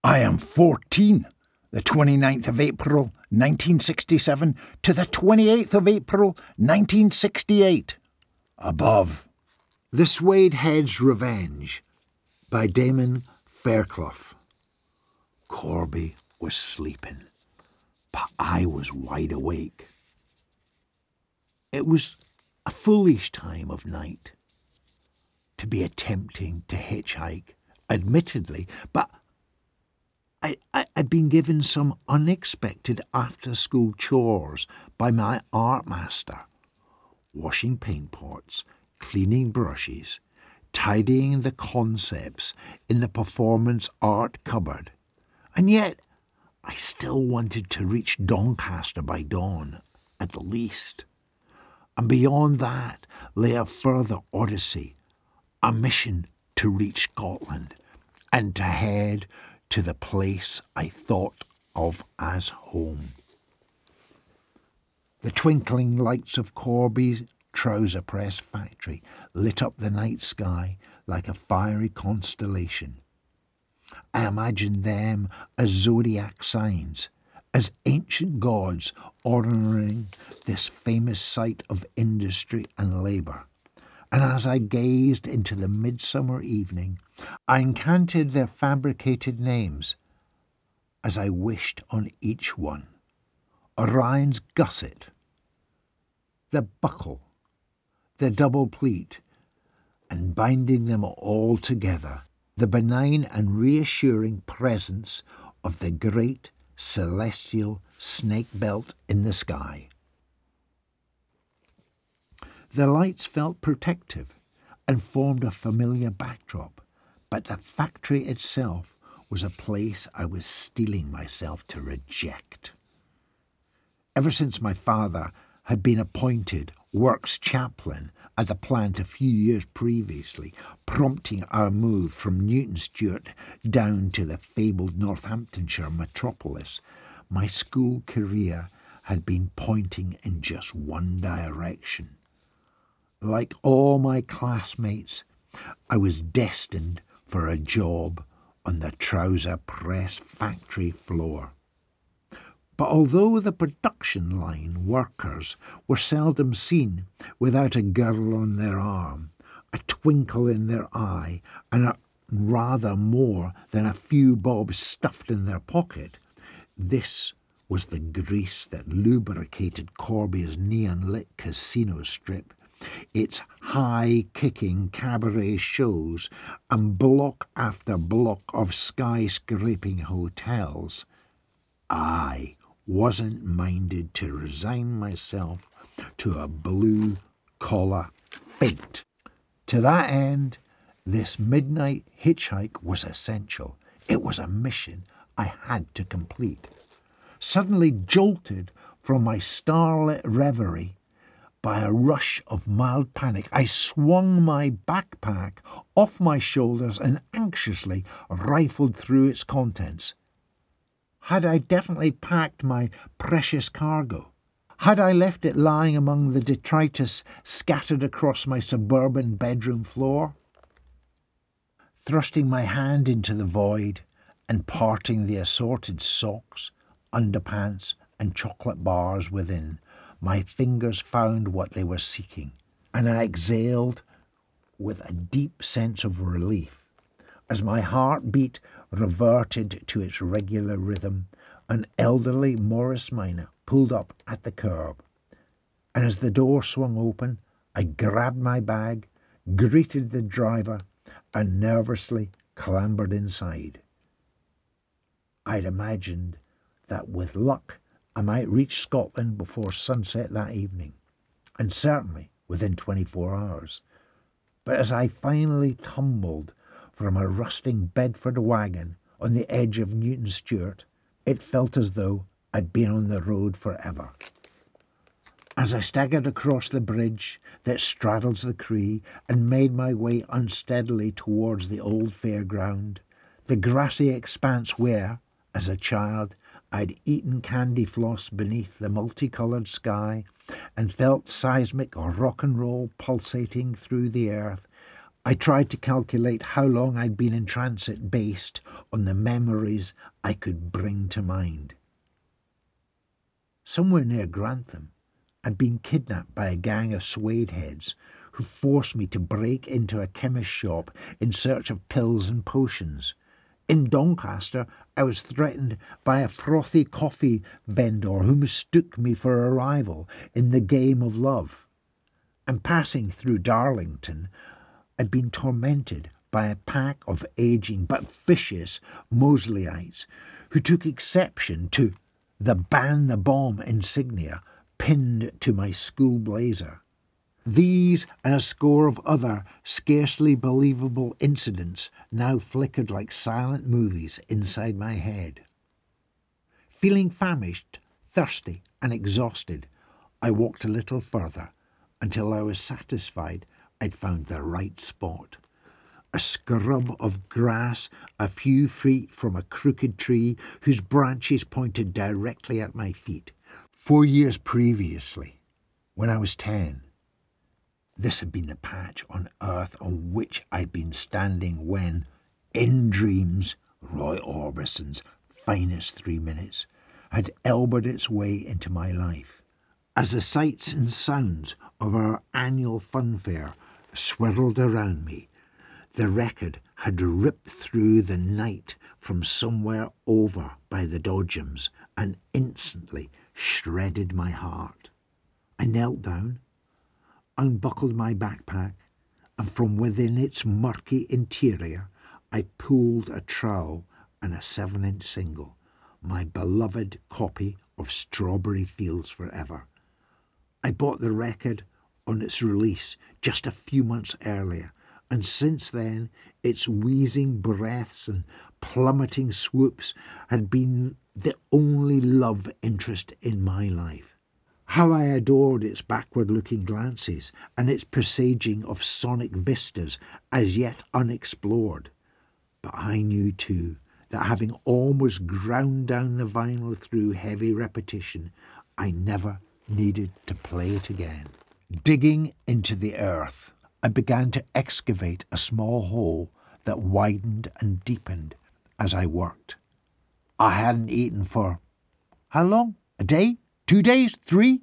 I am 14, the 29th of April, 1967, to the 28th of April, 1968. Above. The Suede Head's Revenge by Damon Fairclough. Corby was sleeping, but I was wide awake. It was a foolish time of night to be attempting to hitchhike, admittedly, but I'd been given some unexpected after-school chores by my art master. Washing paint pots, cleaning brushes, tidying the concepts in the performance art cupboard. And yet, I still wanted to reach Doncaster by dawn, at least. And beyond that lay a further odyssey, a mission to reach Scotland and to head to the place I thought of as home. The twinkling lights of Corby's trouser press factory lit up the night sky like a fiery constellation. I imagined them as zodiac signs, as ancient gods honouring this famous site of industry and labour. And as I gazed into the midsummer evening, I incanted their fabricated names as I wished on each one. Orion's gusset, the buckle, the double pleat, and binding them all together, the benign and reassuring presence of the great celestial snake belt in the sky. The lights felt protective and formed a familiar backdrop, but the factory itself was a place I was steeling myself to reject. Ever since my father had been appointed works chaplain at the plant a few years previously, prompting our move from Newton Stewart down to the fabled Northamptonshire metropolis, my school career had been pointing in just one direction. Like all my classmates, I was destined for a job on the trouser press factory floor. But although the production line workers were seldom seen without a girdle on their arm, a twinkle in their eye, and rather more than a few bobs stuffed in their pocket, this was the grease that lubricated Corby's neon-lit casino strip, its high-kicking cabaret shows, and block after block of skyscraping hotels. I wasn't minded to resign myself to a blue-collar fate. To that end, this midnight hitchhike was essential. It was a mission I had to complete. Suddenly jolted from my starlit reverie by a rush of mild panic, I swung my backpack off my shoulders and anxiously rifled through its contents. Had I definitely packed my precious cargo? Had I left it lying among the detritus scattered across my suburban bedroom floor? Thrusting my hand into the void and parting the assorted socks, underpants, and chocolate bars within, my fingers found what they were seeking, and I exhaled with a deep sense of relief. As my heartbeat reverted to its regular rhythm, an elderly Morris Minor pulled up at the curb, and as the door swung open, I grabbed my bag, greeted the driver, and nervously clambered inside. I'd imagined that with luck I might reach Scotland before sunset that evening, and certainly within 24 hours. But as I finally tumbled from a rusting Bedford wagon on the edge of Newton Stewart, it felt as though I'd been on the road forever. As I staggered across the bridge that straddles the Cree and made my way unsteadily towards the old fairground, the grassy expanse where, as a child, I'd eaten candy floss beneath the multicoloured sky and felt seismic rock and roll pulsating through the earth, I tried to calculate how long I'd been in transit based on the memories I could bring to mind. Somewhere near Grantham, I'd been kidnapped by a gang of suede heads who forced me to break into a chemist's shop in search of pills and potions. In Doncaster, I was threatened by a frothy coffee vendor who mistook me for a rival in the game of love. And passing through Darlington, I'd been tormented by a pack of ageing but vicious Mosleyites who took exception to the Ban the Bomb insignia pinned to my school blazer. These and a score of other scarcely believable incidents now flickered like silent movies inside my head. Feeling famished, thirsty and exhausted, I walked a little further until I was satisfied I'd found the right spot. A scrub of grass a few feet from a crooked tree whose branches pointed directly at my feet. 4 years previously, when I was 10, this had been the patch on earth on which I'd been standing when, in dreams, Roy Orbison's finest 3 minutes had elbowed its way into my life. As the sights and sounds of our annual funfair swirled around me, the record had ripped through the night from somewhere over by the Dodgems and instantly shredded my heart. I knelt down, unbuckled my backpack, and from within its murky interior I pulled a trowel and a 7-inch single, my beloved copy of Strawberry Fields Forever. I bought the record on its release just a few months earlier, and since then its wheezing breaths and plummeting swoops had been the only love interest in my life. How I adored its backward-looking glances and its presaging of sonic vistas as yet unexplored. But I knew too that having almost ground down the vinyl through heavy repetition, I never needed to play it again. Digging into the earth, I began to excavate a small hole that widened and deepened as I worked. I hadn't eaten for, how long? A day? 2 days? 3?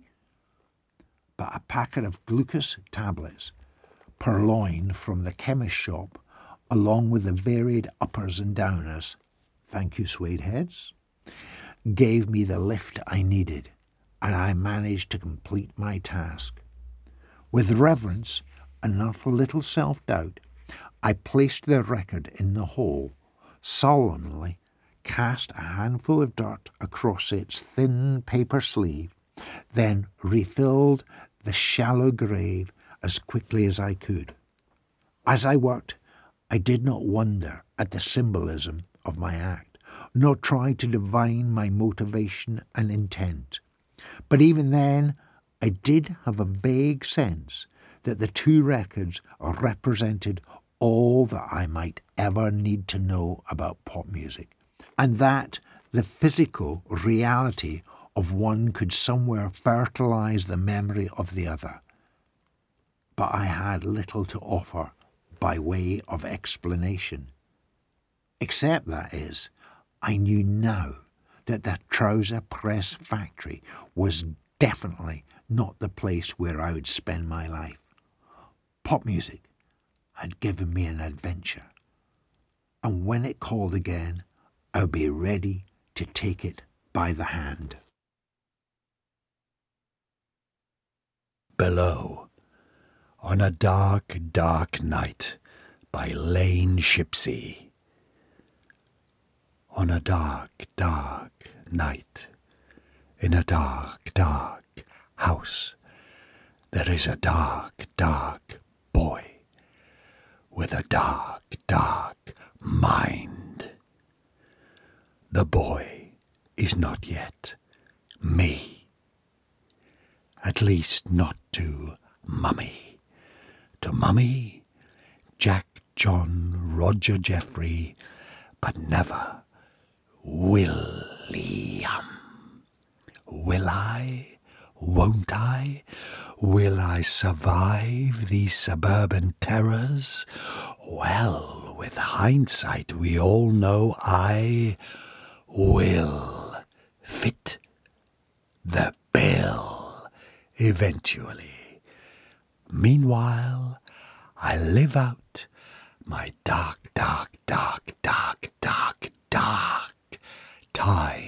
But a packet of glucose tablets, purloined from the chemist shop, along with the varied uppers and downers, thank you suede heads, gave me the lift I needed, and I managed to complete my task. With reverence and not a little self-doubt, I placed the record in the hole, solemnly cast a handful of dirt across its thin paper sleeve, then refilled the shallow grave as quickly as I could. As I worked, I did not wonder at the symbolism of my act, nor try to divine my motivation and intent. But even then, I did have a vague sense that the 2 records represented all that I might ever need to know about pop music, and that the physical reality of one could somewhere fertilize the memory of the other. But I had little to offer by way of explanation. Except, that is, I knew now that the trouser press factory was definitely not the place where I would spend my life. Pop music had given me an adventure, and when it called again, I'd be ready to take it by the hand. Below, on a dark, dark night, by Lane Shipsey. On a dark, dark night, in a dark, dark house, there is a dark, dark boy with a dark, dark mind. The boy is not yet me. At least not to Mummy. To Mummy, Jack, John, Roger, Jeffrey, but never William. Will I? Won't I? Will I survive these suburban terrors? Well, with hindsight, we all know I will fit the bill eventually. Meanwhile, I live out my dark time.